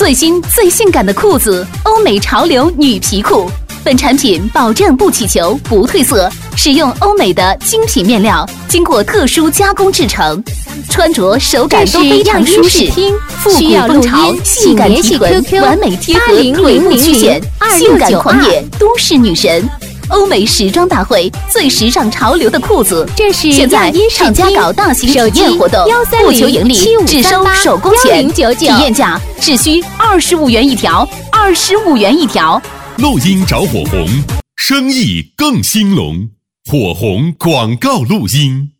最新最性感的裤子，欧美潮流女皮裤。本产品保证不起球、不褪色，使用欧美的精品面料，经过特殊加工制成，穿着手感都非常舒适。复古风潮，性感提臀，完美贴合腿部曲线，性感狂野，都市女神。欧美时装大会最时尚潮流的裤子， 这是现在厂家搞大型体验活动，不求盈利，只收手工钱，体验价只需25元一条，25元一条。 录音找火红，生意更兴隆，火红广告录音。